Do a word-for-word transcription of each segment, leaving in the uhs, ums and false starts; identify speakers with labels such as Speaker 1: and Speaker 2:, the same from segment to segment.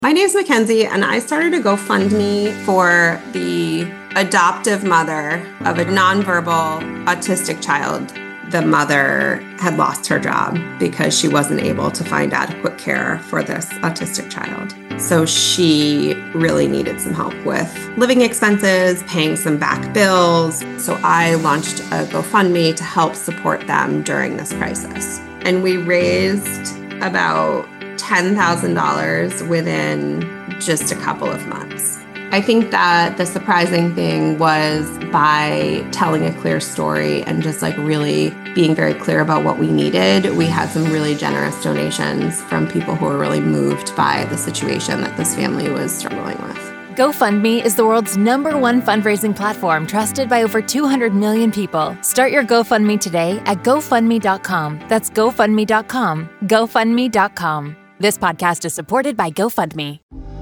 Speaker 1: My name's Mackenzie, and I started a GoFundMe for the adoptive mother of a nonverbal autistic child. The mother had lost her job because she wasn't able to find adequate care for this autistic child. So she really needed some help with living expenses, paying some back bills. So I launched a GoFundMe to help support them during this crisis. And we raised about ten thousand dollars within just a couple of months. I think that the surprising thing was by telling a clear story and just like really being very clear about what we needed, we had some really generous donations from people who were really moved by the situation that this family was struggling with.
Speaker 2: GoFundMe is the world's number one fundraising platform trusted by over two hundred million people. Start your GoFundMe today at GoFundMe dot com. That's GoFundMe dot com. GoFundMe dot com. This podcast is supported by GoFundMe.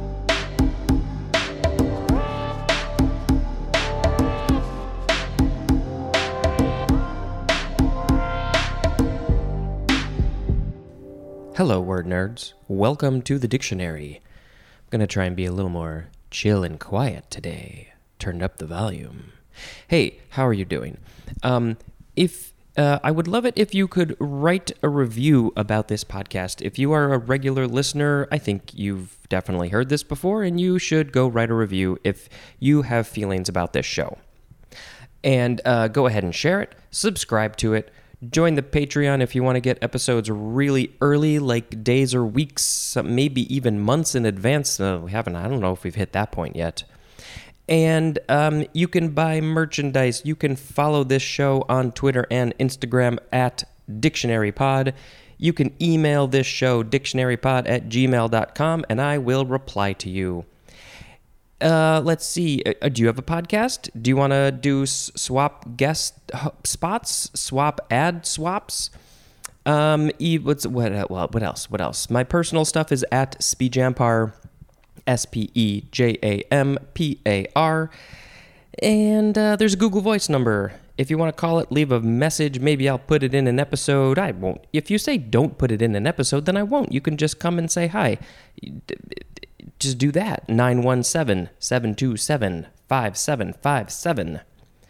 Speaker 3: Hello, word nerds. Welcome to the dictionary. I'm going to try and be a little more chill and quiet today. Turned up the volume. Hey, how are you doing? Um, if uh, I would love it if you could write a review about this podcast. If you are a regular listener, I think you've definitely heard this before, and you should go write a review if you have feelings about this show. And uh, go ahead and share it, subscribe to it, join the Patreon if you want to get episodes really early, like days or weeks, maybe even months in advance. Uh, we haven't, I don't know if we've hit that point yet. And um, you can buy merchandise. You can follow this show on Twitter and Instagram at DictionaryPod. You can email this show, dictionarypod at gmail dot com, and I will reply to you. Uh, let's see. Uh, do you have a podcast? Do you want to do s- swap guest spots? Swap ad swaps? Um, e- what's what? Uh, well, what else? What else? My personal stuff is at Spejampar, S P E J A M P A R, and uh, there's a Google Voice number. If you want to call it, leave a message. Maybe I'll put it in an episode. I won't. If you say don't put it in an episode, then I won't. You can just come and say hi. Just do that. nine one seven, seven two seven, five seven five seven.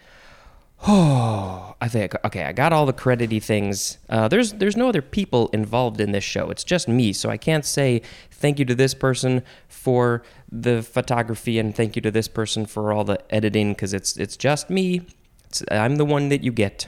Speaker 3: Oh, I think, okay, I got all the credity things. Uh, there's there's no other people involved in this show. It's just me, so I can't say thank you to this person for the photography and thank you to this person for all the editing, because it's, it's just me. It's, I'm the one that you get.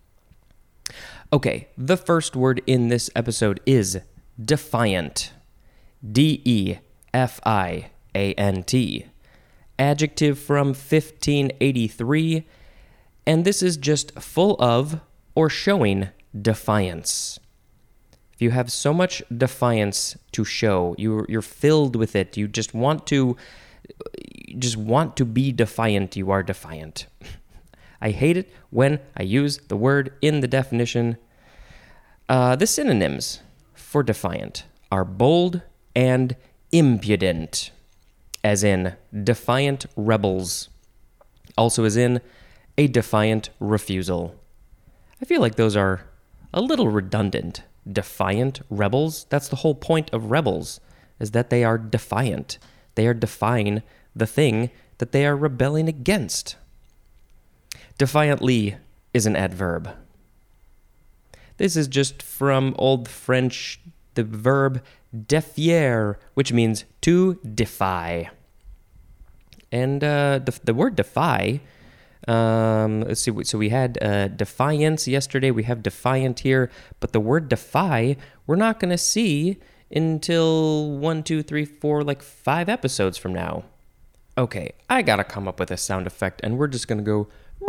Speaker 3: Okay, the first word in this episode is defiant. D E F I A N T. Adjective from fifteen eighty-three, and this is just full of or showing defiance. If you have so much defiance to show, you're, you're filled with it, you just want to you just want to be defiant, you are defiant. I hate it when I use the word in the definition. Uh, the synonyms for defiant are bold and impudent, as in defiant rebels, also as in a defiant refusal. I feel like those are a little redundant. Defiant rebels, that's the whole point of rebels, is that they are defiant. They are defying the thing that they are rebelling against. Defiantly is an adverb. This is just from Old French, the verb défier, which means to defy. And uh, the, the word defy, um, let's see, so we had uh, defiance yesterday, we have defiant here, but the word defy, we're not going to see until one, two, three, four, like five episodes from now. Okay, I got to come up with a sound effect, and we're just going to go...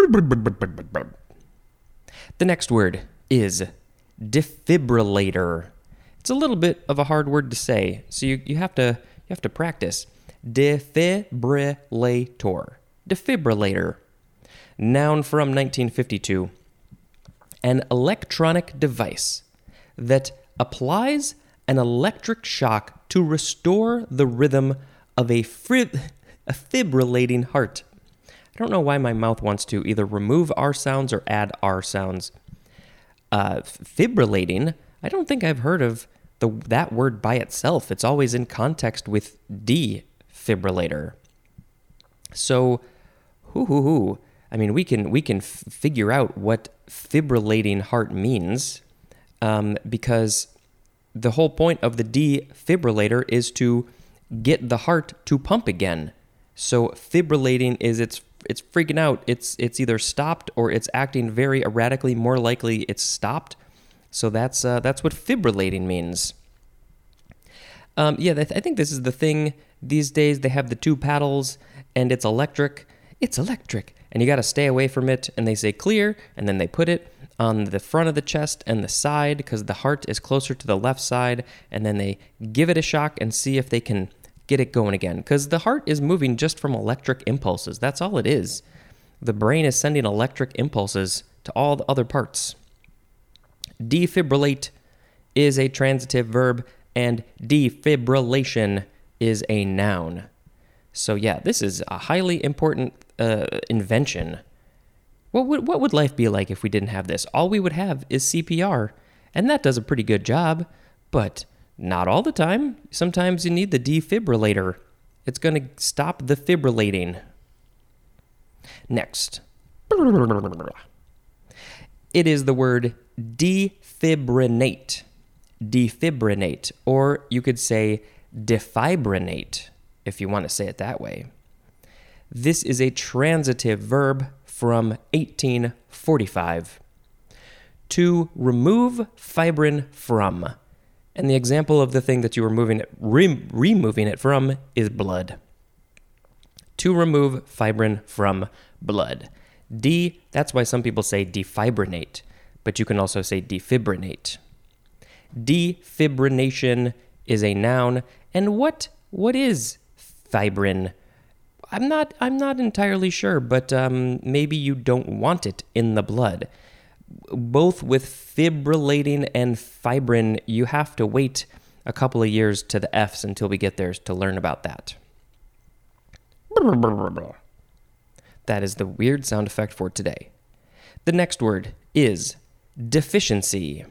Speaker 3: The next word is defibrillator. It's a little bit of a hard word to say, so you, you have to you have to practice. Defibrillator. Defibrillator. Noun from nineteen fifty-two. An electronic device that applies an electric shock to restore the rhythm of a, fri- a fibrillating heart. I don't know why my mouth wants to either remove R sounds or add R sounds. Uh, fibrillating, I don't think I've heard of the that word by itself. It's always in context with defibrillator. So, hoo hoo hoo. I mean, we can we can f- figure out what fibrillating heart means, um, because the whole point of the defibrillator is to get the heart to pump again. So fibrillating is it's it's freaking out. It's it's either stopped or it's acting very erratically. More likely, it's stopped. So that's uh, that's what fibrillating means. Um, yeah, I, th- I think this is the thing these days. They have the two paddles, and it's electric. It's electric, and you got to stay away from it. And they say clear, and then they put it on the front of the chest and the side because the heart is closer to the left side, and then they give it a shock and see if they can get it going again, because the heart is moving just from electric impulses. That's all it is. The brain is sending electric impulses to all the other parts. Defibrillate is a transitive verb, and defibrillation is a noun. So yeah, this is a highly important uh, invention. What would what would life be like if we didn't have this? All we would have is C P R, and that does a pretty good job, but not all the time. Sometimes you need the defibrillator. It's going to stop the fibrillating. Next. It is the word defibrinate. Defibrinate. Or you could say defibrinate, if you want to say it that way. This is a transitive verb from eighteen forty-five. To remove fibrin from. And the example of the thing that you were moving it, re- removing it from is blood. To remove fibrin from blood. D, that's why some people say defibrinate, but you can also say defibrinate. Defibrination is a noun. And what what is fibrin? I'm not I'm not entirely sure, but um, maybe you don't want it in the blood. Both with fibrillating and fibrin, you have to wait a couple of years to the F's until we get there to learn about that. That is the weird sound effect for today. The next word is deficiency.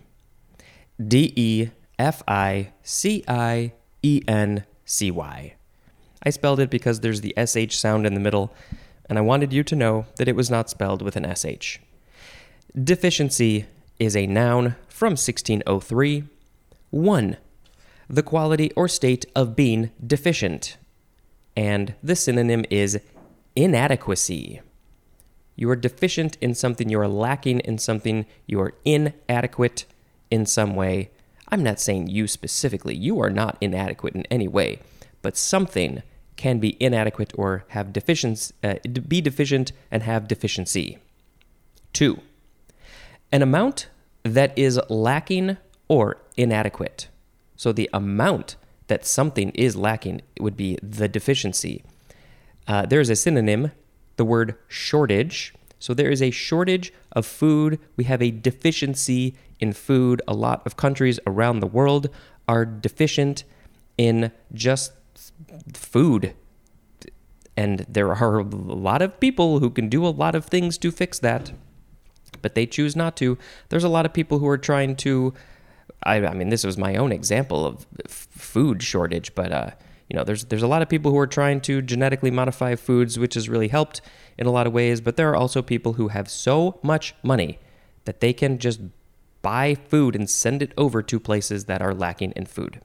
Speaker 3: D E F I C I E N C Y. I spelled it because there's the S H sound in the middle, and I wanted you to know that it was not spelled with an S H. Deficiency is a noun from sixteen oh three. One, the quality or state of being deficient. And the synonym is inadequacy. You are deficient in something, you are lacking in something, you are inadequate in some way. I'm not saying you specifically. You are not inadequate in any way, but something can be inadequate or have deficiency, uh, be deficient and have deficiency. Two, an amount that is lacking or inadequate. So the amount that something is lacking would be the deficiency. Uh, there's a synonym, the word shortage. So there is a shortage of food. We have a deficiency in food. A lot of countries around the world are deficient in just food. And there are a lot of people who can do a lot of things to fix that, but they choose not to. There's a lot of people who are trying to, I, I mean, this was my own example of f- food shortage, but, uh, you know, there's there's a lot of people who are trying to genetically modify foods, which has really helped in a lot of ways, but there are also people who have so much money that they can just buy food and send it over to places that are lacking in food.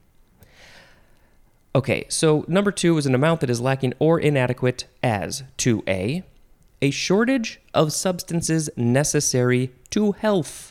Speaker 3: Okay, so number two is an amount that is lacking or inadequate as two A, a shortage of substances necessary to health.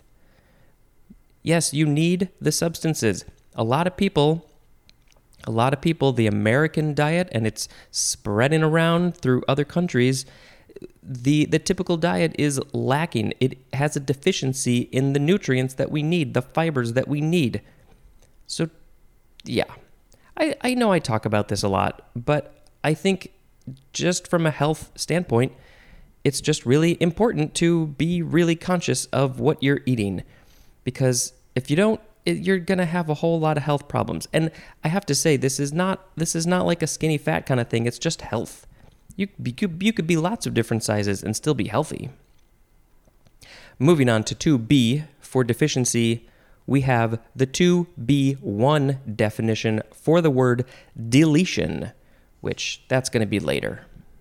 Speaker 3: Yes, you need the substances. A lot of people, a lot of people, the American diet, and it's spreading around through other countries, the, the typical diet is lacking. It has a deficiency in the nutrients that we need, the fibers that we need. So, yeah. I, I know I talk about this a lot, but I think just from a health standpoint, it's just really important to be really conscious of what you're eating, because if you don't, you're going to have a whole lot of health problems. And I have to say, this is not this is not like a skinny fat kind of thing. It's just health. You, you, could, you could be lots of different sizes and still be healthy. Moving on to two B for deficiency, we have the two B one definition for the word deletion, which that's going to be later.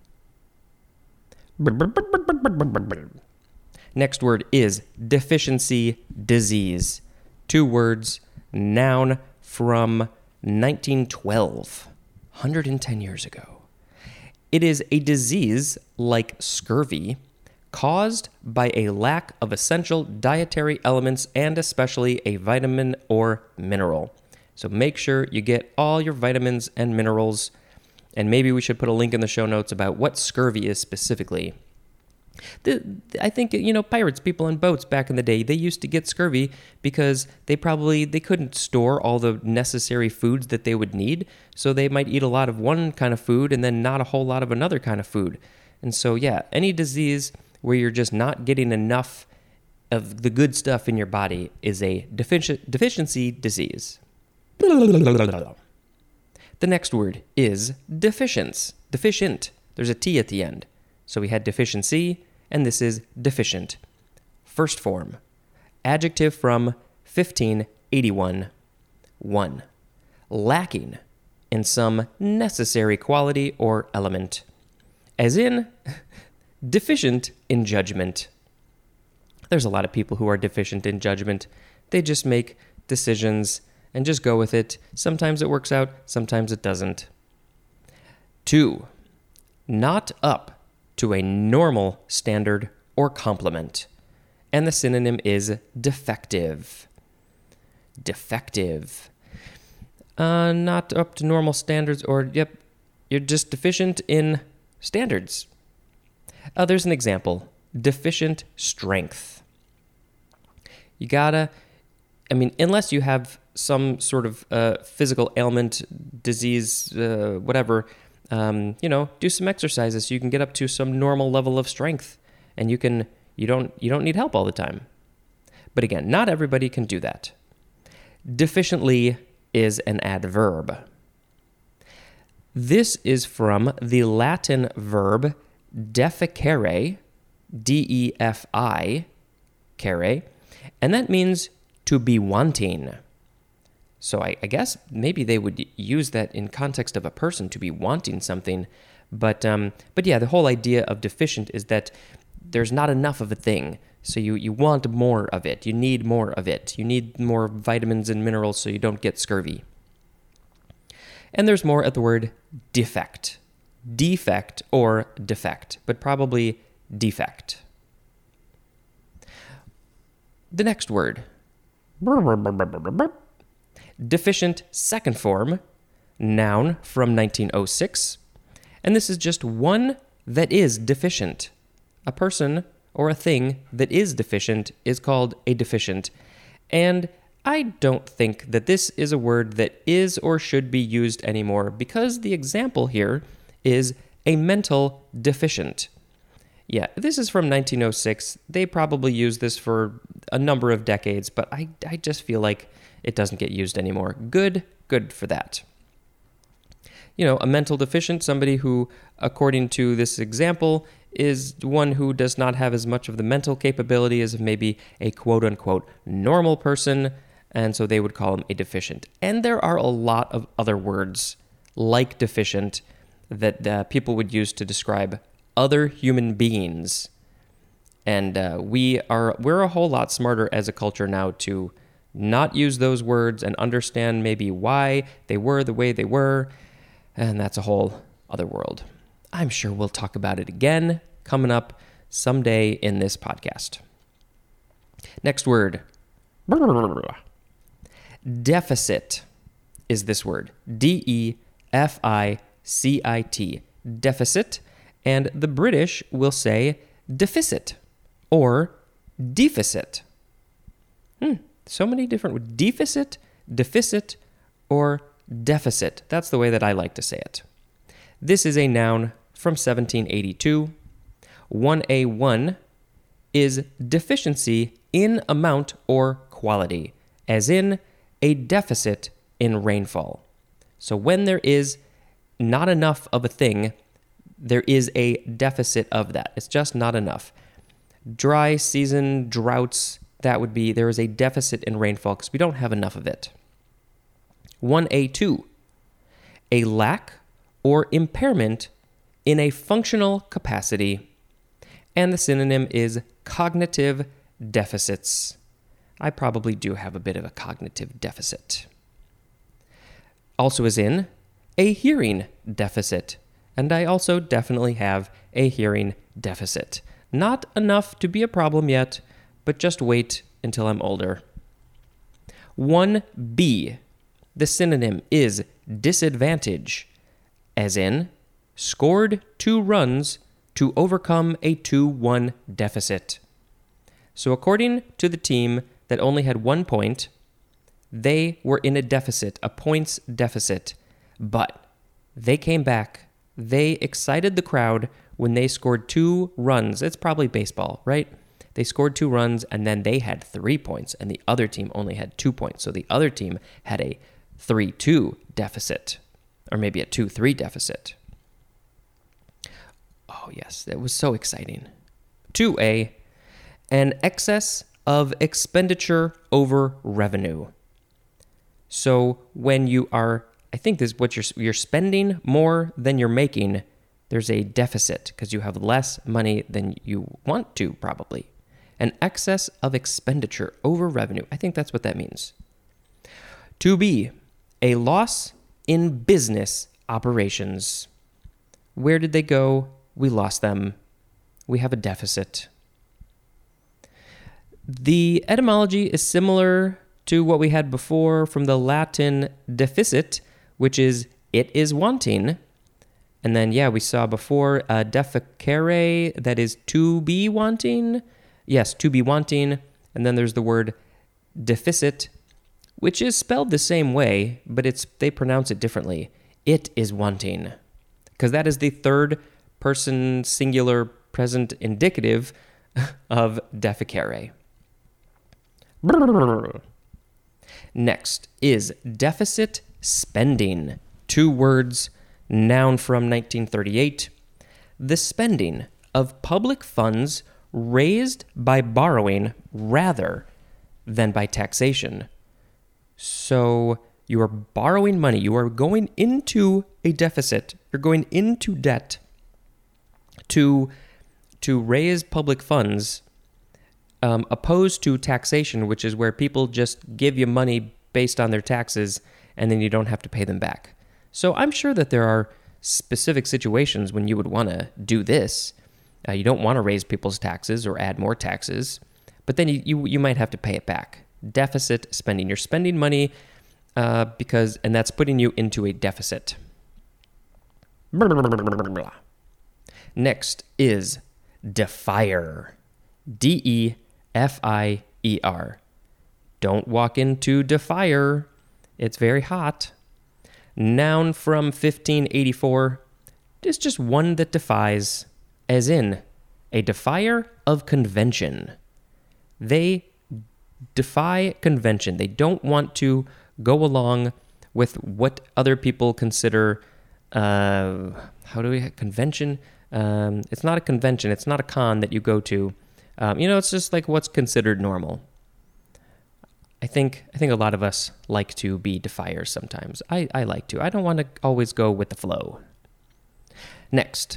Speaker 3: Next word is deficiency disease. Two words, noun from nineteen twelve, one hundred ten years ago. It is a disease like scurvy caused by a lack of essential dietary elements and especially a vitamin or mineral. So make sure you get all your vitamins and minerals, and maybe we should put a link in the show notes about what scurvy is specifically. The, I think, you know, pirates, people on boats back in the day, they used to get scurvy because they probably, they couldn't store all the necessary foods that they would need. So they might eat a lot of one kind of food and then not a whole lot of another kind of food. And so, yeah, any disease where you're just not getting enough of the good stuff in your body is a defici- deficiency disease. The next word is deficiency. Deficient. There's a T at the end. So we had deficiency, and this is deficient. First form, adjective from fifteen eighty-one. One, lacking in some necessary quality or element. As in, deficient in judgment. There's a lot of people who are deficient in judgment. They just make decisions and just go with it. Sometimes it works out, sometimes it doesn't. Two, not up to a normal standard or complement. And the synonym is defective. Defective. Uh, not up to normal standards, or, yep, you're just deficient in standards. Uh, there's an example. Deficient strength. You gotta, I mean, unless you have some sort of uh, physical ailment, disease, uh, whatever, Um, you know, do some exercises so you can get up to some normal level of strength, and you can you don't you don't need help all the time. But again, not everybody can do that. Deficiently is an adverb. This is from the Latin verb deficere, D E F I, care, and that means to be wanting. So I, I guess maybe they would use that in context of a person, to be wanting something. But um, but yeah, the whole idea of deficient is that there's not enough of a thing. So you, you want more of it. You need more of it. You need more vitamins and minerals so you don't get scurvy. And there's more at the word defect. Defect or defect, but probably defect. The next word. Deficient second form, noun from nineteen oh six, and this is just one that is deficient. A person or a thing that is deficient is called a deficient, and I don't think that this is a word that is or should be used anymore because the example here is a mental deficient. Yeah, this is from nineteen oh six. They probably used this for a number of decades, but I, I just feel like it doesn't get used anymore. Good, good for that. You know, a mental deficient, somebody who, according to this example, is one who does not have as much of the mental capability as maybe a quote-unquote normal person, and so they would call him a deficient. And there are a lot of other words like deficient that uh, people would use to describe other human beings. And uh, we are, we're a whole lot smarter as a culture now to not use those words and understand maybe why they were the way they were, and that's a whole other world. I'm sure we'll talk about it again coming up someday in this podcast. Next word. Deficit is this word. D E F I C I T. Deficit. And the British will say deficit or deficit. Hmm. So many different, deficit, deficit, or deficit. That's the way that I like to say it. This is a noun from seventeen eighty-two. one A one is deficiency in amount or quality, as in a deficit in rainfall. So when there is not enough of a thing, there is a deficit of that. It's just not enough. Dry season, droughts, that would be there is a deficit in rainfall because we don't have enough of it. one A two, a lack or impairment in a functional capacity. And the synonym is cognitive deficits. I probably do have a bit of a cognitive deficit. Also is in a hearing deficit. And I also definitely have a hearing deficit. Not enough to be a problem yet, but just wait until I'm older. one B, the synonym is disadvantage, as in scored two runs to overcome a two one deficit. So according to the team that only had one point, they were in a deficit, a points deficit, but they came back. They excited the crowd when they scored two runs. It's probably baseball, right? They scored two runs and then they had three points and the other team only had two points. So the other team had a three two deficit, or maybe a two three deficit. Oh, yes, that was so exciting. two A, an excess of expenditure over revenue. So when you are, I think this is what you're, you're spending more than you're making, there's a deficit because you have less money than you want to, probably. An excess of expenditure over revenue. I think that's what that means. two B, a loss in business operations. Where did they go? We lost them. We have a deficit. The etymology is similar to what we had before from the Latin deficit, which is it is wanting. And then, yeah, we saw before uh, deficere, that is to be wanting. Yes, to be wanting. And then there's the word deficit, which is spelled the same way, but it's they pronounce it differently. It is wanting. Because that is the third person singular present indicative of deficere. Next is deficit spending. Two words, noun from nineteen thirty-eight. The spending of public funds raised by borrowing rather than by taxation. So you are borrowing money. You are going into a deficit. You're going into debt to, to raise public funds, um, opposed to taxation, which is where people just give you money based on their taxes and then you don't have to pay them back. So I'm sure that there are specific situations when you would want to do this. Uh, you don't want to raise people's taxes or add more taxes, but then you, you, you might have to pay it back. Deficit spending. You're spending money uh, because, and that's putting you into a deficit. Next is defier. D E F I E R. Don't walk into defier. It's very hot. Noun from fifteen eighty-four. It's just one that defies, as in a defier of convention. They defy convention. They don't want to go along with what other people consider, uh, how do we, convention? Um, it's not a convention. It's not a con that you go to. Um, you know, it's just like what's considered normal. I think I think a lot of us like to be defiers sometimes. I, I like to. I don't want to always go with the flow. Next.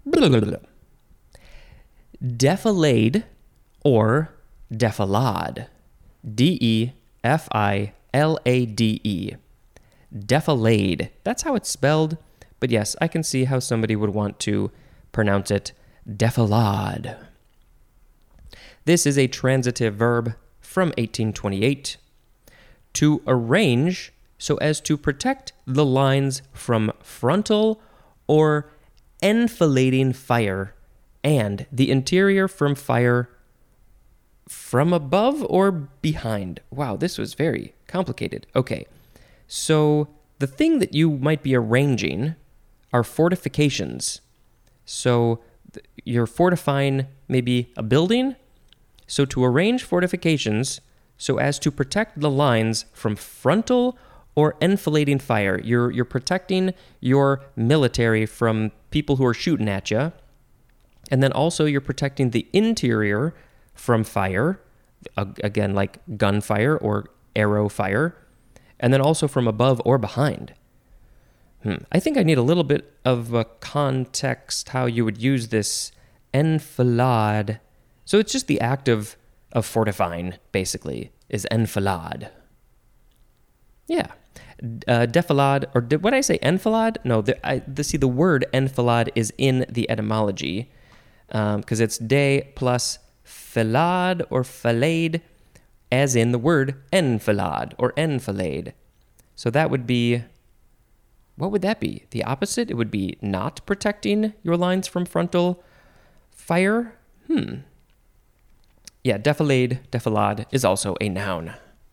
Speaker 3: Defilade or defilade. D E F I L A D E. Defilade. That's how it's spelled. But yes, I can see how somebody would want to pronounce it defilade. This is a transitive verb from eighteen twenty-eight. To arrange so as to protect the lines from frontal or enfilading fire and the interior from fire from above or behind. Wow, this was very complicated. Okay, so the thing that you might be arranging are fortifications. So th- you're fortifying maybe a building. So to arrange fortifications so as to protect the lines from frontal or enfilading fire. You're you're protecting your military from people who are shooting at you. And then also you're protecting the interior from fire. again, like gunfire or arrow fire, and then also from above or behind. Hmm. I think I need a little bit of a context how you would use this enfilade. So it's just the act of, of fortifying, basically, is enfilade. Yeah. Uh, defilade, or did, what did I say, enfilade? No, the, I, the, see, the word enfilade is in the etymology, because um, it's de plus filade or filade, as in the word enfilade or enfilade. So that would be, what would that be? The opposite? It would be not protecting your lines from frontal fire? Hmm. Yeah, defilade, defilade is also a noun.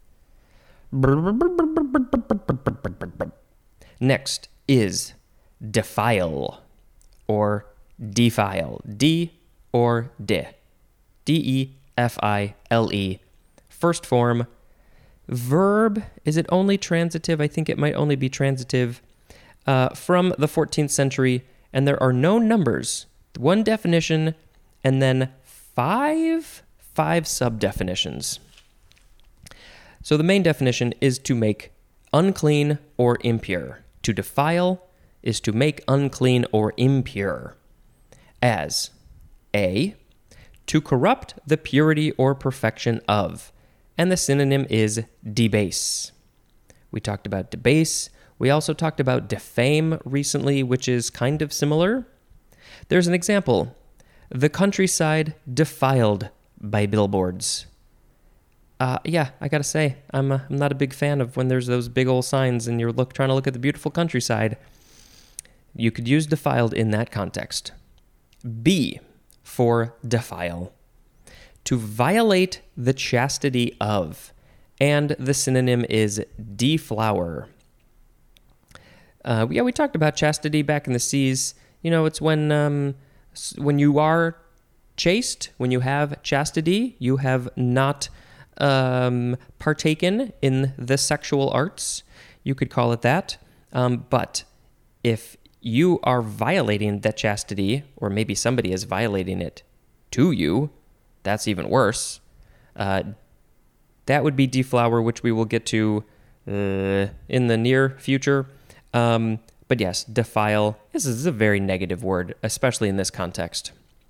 Speaker 3: Next is defile or defile. D or de. D E F I L E. First form. Verb, is it only transitive? I think it might only be transitive. Uh, from the fourteenth century, and there are no numbers. One definition, and then five, five sub-definitions. So the main definition is to make unclean or impure. To defile is to make unclean or impure. As A, to corrupt the purity or perfection of, and the synonym is debase. We talked about debase. We also talked about defame recently, which is kind of similar. There's an example. The countryside defiled by billboards. Uh, yeah, I gotta say, I'm, uh, I'm not a big fan of when there's those big old signs and you're look, trying to look at the beautiful countryside. You could use defiled in that context. B, for defile. To violate the chastity of, and the synonym is deflower. Uh, yeah, we talked about chastity back in the C's. You know, it's when um, when you are chaste, when you have chastity, you have not um, partaken in the sexual arts. You could call it that. Um, but if you are violating that chastity, or maybe somebody is violating it to you, that's even worse. Uh, that would be deflower, which we will get to uh, in the near future. Um, but yes, defile, this is a very negative word, especially in this context.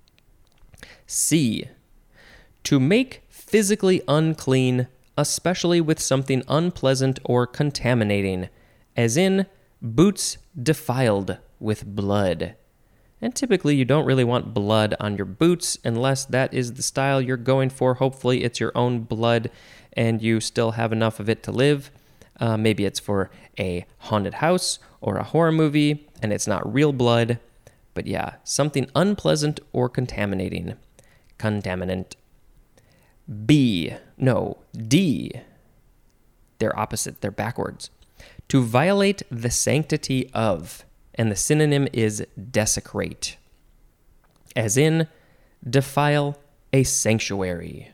Speaker 3: C, to make physically unclean, especially with something unpleasant or contaminating, as in boots defiled with blood. And typically you don't really want blood on your boots unless that is the style you're going for. Hopefully it's your own blood and you still have enough of it to live. Uh, maybe it's for a haunted house or a horror movie, and it's not real blood. But yeah, something unpleasant or contaminating. Contaminant. B. No, D. They're opposite. They're backwards. To violate the sanctity of, and the synonym is desecrate. As in, defile a sanctuary.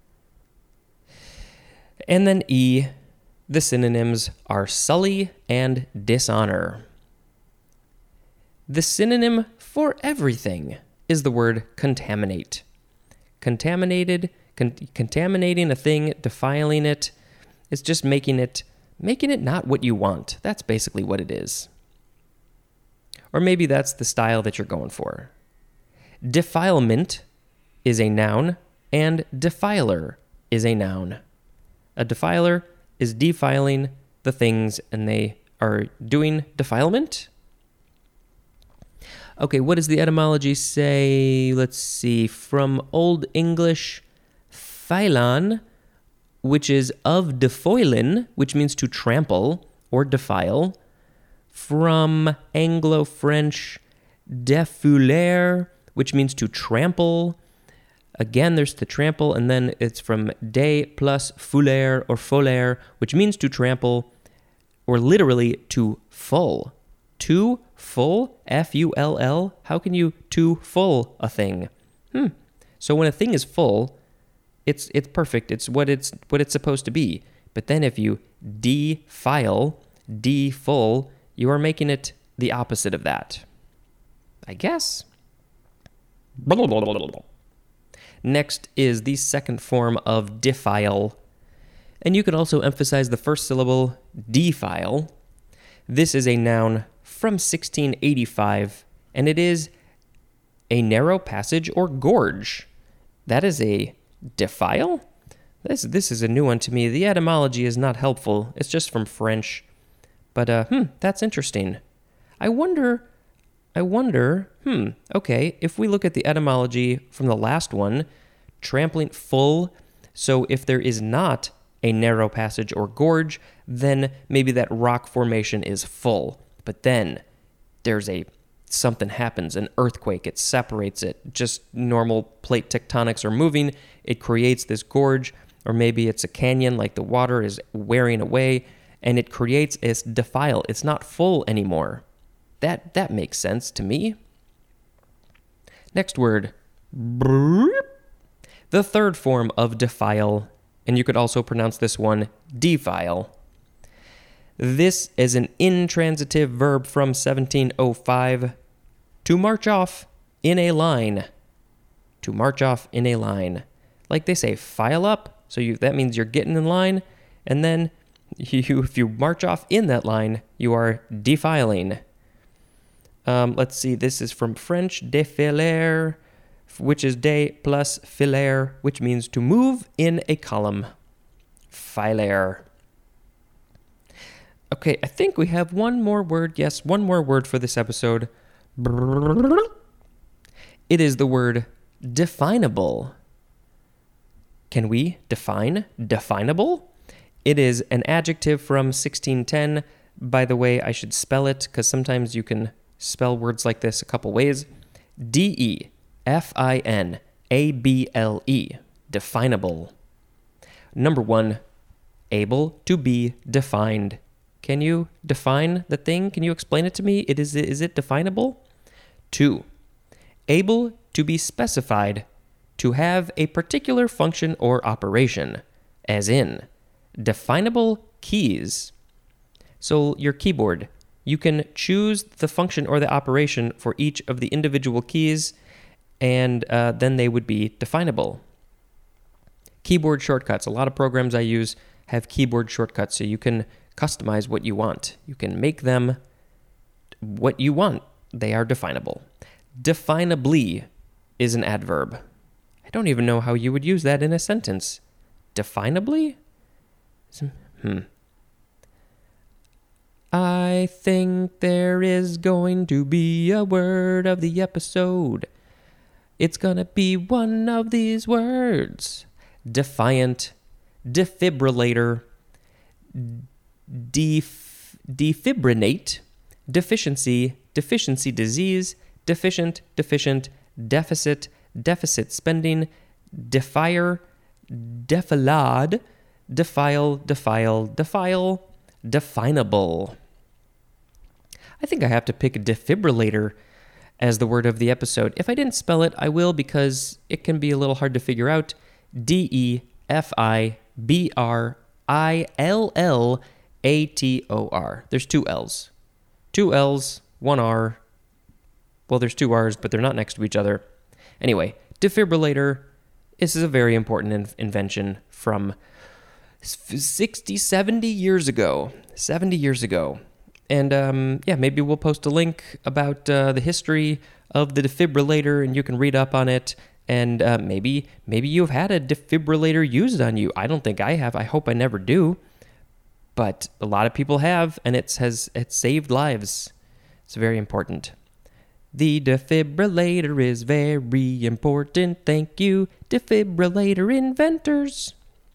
Speaker 3: And then E. The synonyms are sully and dishonor. The synonym for everything is the word contaminate. Contaminated, con- contaminating a thing, defiling it, is just making it, making it not what you want. That's basically what it is. Or maybe that's the style that you're going for. Defilement is a noun, and defiler is a noun. A defiler is defiling the things, and they are doing defilement. Okay, what does the etymology say? Let's see. From Old English, phylon, which is of defoilen, which means to trample or defile. From Anglo-French, defouler, which means to trample. Again, there's the trample, and then it's from de plus fouler or folaire, which means to trample, or literally to full. To full, F U L L. How can you to full a thing? Hmm. So when a thing is full, it's it's perfect. It's what it's what it's supposed to be. But then if you defile, de-full, you are making it the opposite of that. I guess. Next is the second form of defile. And you could also emphasize the first syllable, defile. This is a noun from sixteen eighty-five, and it is a narrow passage or gorge. That is a defile? This this is a new one to me. The etymology is not helpful. It's just from French. But, uh, hmm, that's interesting. I wonder, I wonder, hmm, okay, if we look at the etymology from the last one, trampling full, so if there is not a narrow passage or gorge, then maybe that rock formation is full. But then there's a, something happens, an earthquake, it separates it. Just normal plate tectonics are moving, it creates this gorge, or maybe it's a canyon, like the water is wearing away, and it creates this defile. It's not full anymore. That that makes sense to me. Next word. The third form of defile, and you could also pronounce this one defile. This is an intransitive verb from seventeen oh five. To march off in a line. To march off in a line. Like they say, file up. So you that means you're getting in line, and then you, if you march off in that line, you are defiling. Um, let's see, this is from French, défiler, which is de plus filer, which means to move in a column. Filer. Okay, I think we have one more word. Yes, one more word for this episode. It is the word definable. Can we define definable? It is an adjective from sixteen ten. By the way, I should spell it because sometimes you can spell words like this a couple ways. D E F I N A B L E. Definable. Number one, able to be defined. Can you define the thing? Can you explain it to me? It is, is it definable? Two, able to be specified, to have a particular function or operation, as in definable keys. So your keyboard, you can choose the function or the operation for each of the individual keys, and uh, then they would be definable. Keyboard shortcuts. A lot of programs I use have keyboard shortcuts, so you can customize what you want. You can make them what you want. They are definable. Definably is an adverb. I don't even know how you would use that in a sentence. Definably? Hmm. I think there is going to be a word of the episode. It's gonna be one of these words. Defiant, defibrillator, def- defibrinate, deficiency, deficiency disease, deficient, deficient, deficit, deficit spending, defier, defilade, defile, defile, defile, definable. I think I have to pick defibrillator as the word of the episode. If I didn't spell it, I will, because it can be a little hard to figure out. D E F I B R I L L A T O R. There's two L's. Two L's, one R. Well, there's two R's, but they're not next to each other. Anyway, defibrillator. This is a very important in- invention from sixty, seventy years ago. seventy years ago. And um, yeah, maybe we'll post a link about uh, the history of the defibrillator, and you can read up on it. And uh, maybe maybe you've had a defibrillator used on you. I don't think I have. I hope I never do. But a lot of people have, and it has it's saved lives. It's very important. The defibrillator is very important. Thank you, defibrillator inventors.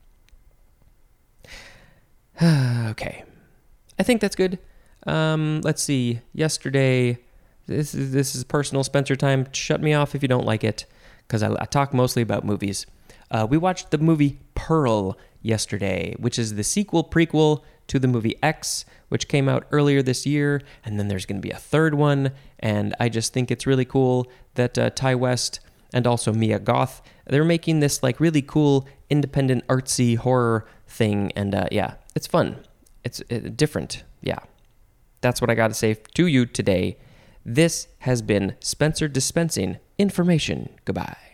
Speaker 3: Okay. I think that's good. Um, let's see. Yesterday, this is this is personal Spencer time. Shut me off if you don't like it, because I, I talk mostly about movies. Uh, we watched the movie Pearl yesterday, which is the sequel prequel to the movie X, which came out earlier this year, and then there's going to be a third one, and I just think it's really cool that uh, Ty West and also Mia Goth, they're making this like really cool independent artsy horror thing, and uh, yeah, it's fun. It's uh, different. Yeah. That's what I got to say to you today. This has been Spencer dispensing information. Goodbye.